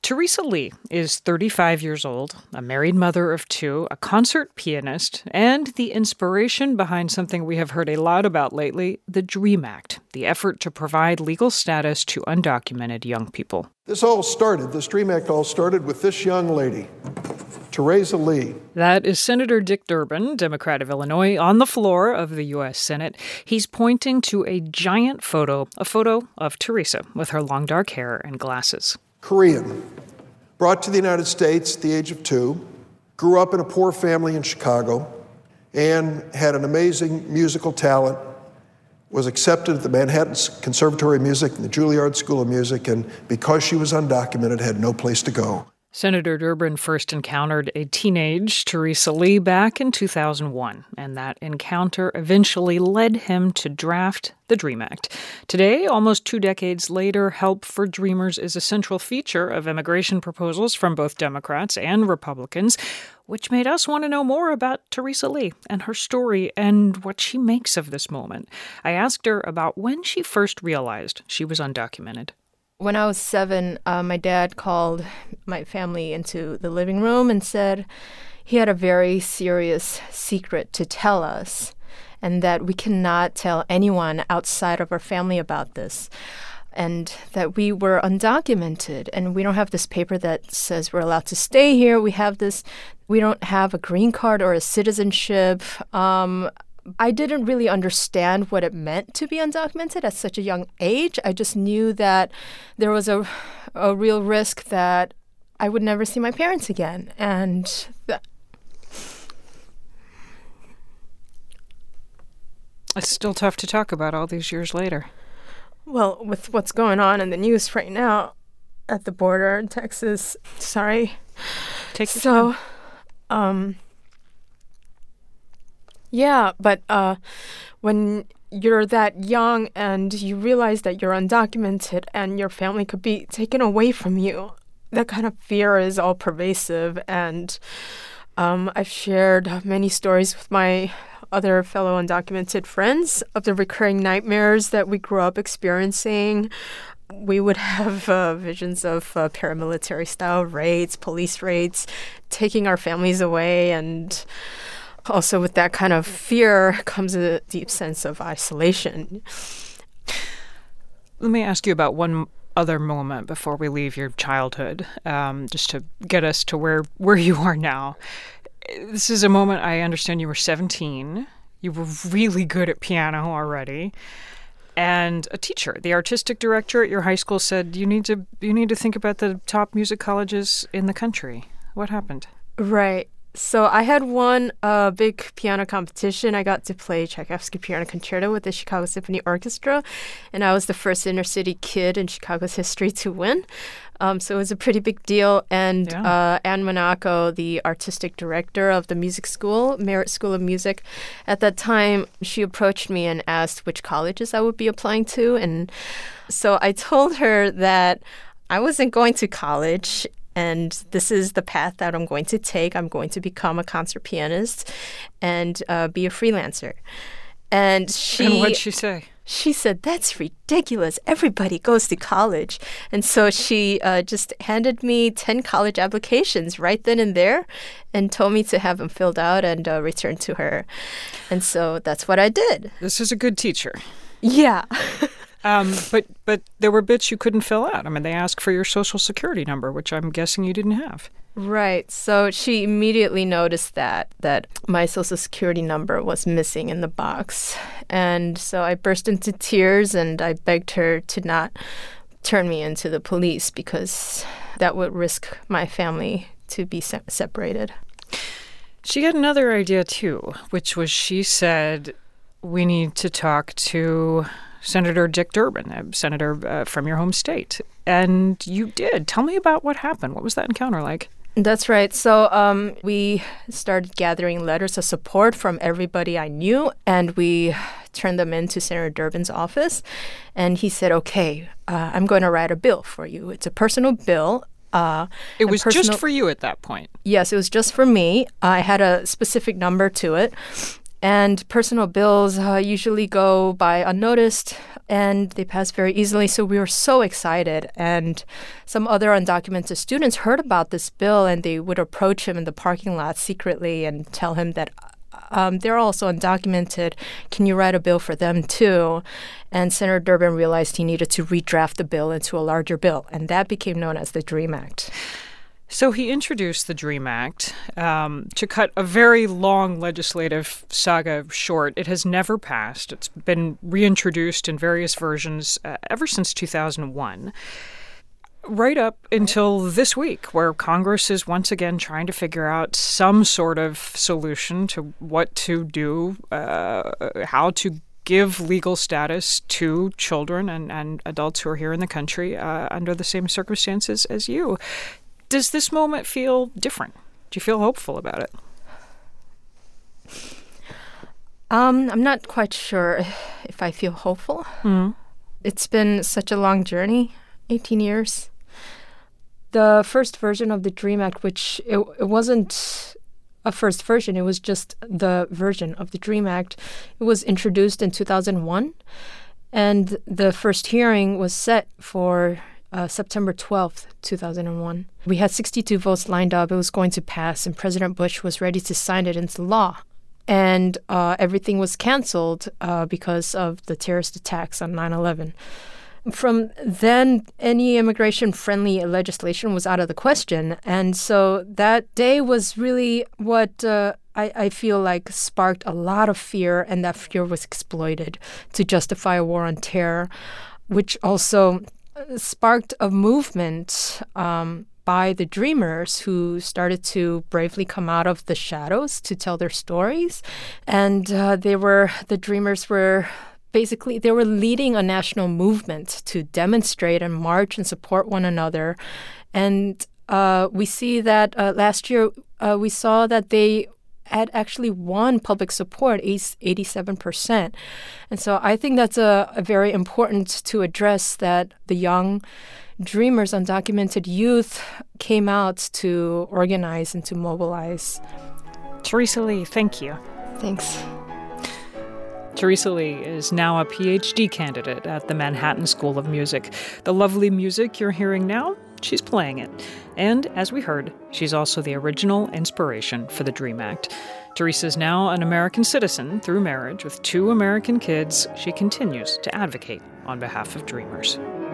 Teresa Lee is 35 years old, a married mother of two, a concert pianist, and the inspiration behind something we have heard a lot about lately, the DREAM Act, the effort to provide legal status to undocumented young people. This DREAM Act all started with this young lady, Teresa Lee. That is Senator Dick Durbin, Democrat of Illinois, on the floor of the U.S. Senate. He's pointing to a giant photo, a photo of Teresa with her long dark hair and glasses. Korean, brought to the United States at the age of 2, grew up in a poor family in Chicago, and had an amazing musical talent, was accepted at the Manhattan Conservatory of Music and the Juilliard School of Music, and because she was undocumented, had no place to go. Senator Durbin first encountered a teenage Teresa Lee back in 2001, and that encounter eventually led him to draft the DREAM Act. Today, almost 2 decades later, help for dreamers is a central feature of immigration proposals from both Democrats and Republicans, which made us want to know more about Teresa Lee and her story and what she makes of this moment. I asked her about when she first realized she was undocumented. When I was 7, my dad called my family into the living room and said he had a very serious secret to tell us and that we cannot tell anyone outside of our family about this, and that we were undocumented and we don't have this paper that says we're allowed to stay here. We don't have a green card or a citizenship. I didn't really understand what it meant to be undocumented at such a young age. I just knew that there was a real risk that I would never see my parents again. And it's still tough to talk about all these years later. Well, with what's going on in the news right now at the border in Texas, sorry. Take your time. Yeah, but when you're that young and you realize that you're undocumented and your family could be taken away from you, that kind of fear is all pervasive. And I've shared many stories with my other fellow undocumented friends of the recurring nightmares that we grew up experiencing. We would have visions of paramilitary-style raids, police raids, taking our families away, and also with that kind of fear comes a deep sense of isolation. Let me ask you about one other moment before we leave your childhood, just to get us to where you are now. This is a moment, I understand you were 17. You were really good at piano already. And a teacher, the artistic director at your high school, said you need to think about the top music colleges in the country. What happened? Right. So I had won a big piano competition. I got to play Tchaikovsky Piano Concerto with the Chicago Symphony Orchestra, and I was the first inner-city kid in Chicago's history to win. So it was a pretty big deal. And Anne Monaco, the artistic director of the music school, Merit School of Music, at that time, she approached me and asked which colleges I would be applying to. And so I told her that I wasn't going to college, and this is the path that I'm going to take. I'm going to become a concert pianist and be a freelancer. And what'd she say? She said, "That's ridiculous. Everybody goes to college." And so she just handed me 10 college applications right then and there and told me to have them filled out and return to her. And so that's what I did. This is a good teacher. Yeah. But there were bits you couldn't fill out. I mean, they asked for your social security number, which I'm guessing you didn't have. Right. So she immediately noticed that my social security number was missing in the box. And so I burst into tears and I begged her to not turn me into the police because that would risk my family to be separated. She had another idea, too, which was she said, we need to talk to Senator Dick Durbin, a senator from your home state. And you did. Tell me about what happened. What was that encounter like? That's right. So we started gathering letters of support from everybody I knew, and we turned them into Senator Durbin's office. And he said, okay, I'm going to write a bill for you. It's a personal bill. It was just for you at that point? Yes, it was just for me. I had a specific number to it. And personal bills usually go by unnoticed, and they pass very easily. So we were so excited. And some other undocumented students heard about this bill, and they would approach him in the parking lot secretly and tell him that they're also undocumented. Can you write a bill for them too? And Senator Durbin realized he needed to redraft the bill into a larger bill, and that became known as the DREAM Act. So he introduced the DREAM Act. To cut a very long legislative saga short, it has never passed. It's been reintroduced in various versions ever since 2001. Right up until this week, where Congress is once again trying to figure out some sort of solution to what to do, how to give legal status to children and adults who are here in the country under the same circumstances as you. Does this moment feel different? Do you feel hopeful about it? I'm not quite sure if I feel hopeful. It's been such a long journey, 18 years. The first version of the DREAM Act, which it wasn't a first version, it was just the version of the DREAM Act. It was introduced in 2001, and the first hearing was set for September 12th, 2001. We had 62 votes lined up. It was going to pass, and President Bush was ready to sign it into law. And everything was canceled because of the terrorist attacks on 9/11. From then, any immigration-friendly legislation was out of the question. And so that day was really what I feel like sparked a lot of fear, and that fear was exploited to justify a war on terror, which also sparked a movement by the Dreamers who started to bravely come out of the shadows to tell their stories. And the Dreamers were basically, they were leading a national movement to demonstrate and march and support one another. And we see that last year we saw that they had actually won public support, 87%. And so I think that's a very important to address, that the young Dreamers, undocumented youth, came out to organize and to mobilize. Teresa Lee, thank you. Thanks. Teresa Lee is now a PhD candidate at the Manhattan School of Music. The lovely music you're hearing now, she's playing it. And as we heard, she's also the original inspiration for the DREAM Act. Teresa is now an American citizen through marriage with 2 American kids. She continues to advocate on behalf of Dreamers.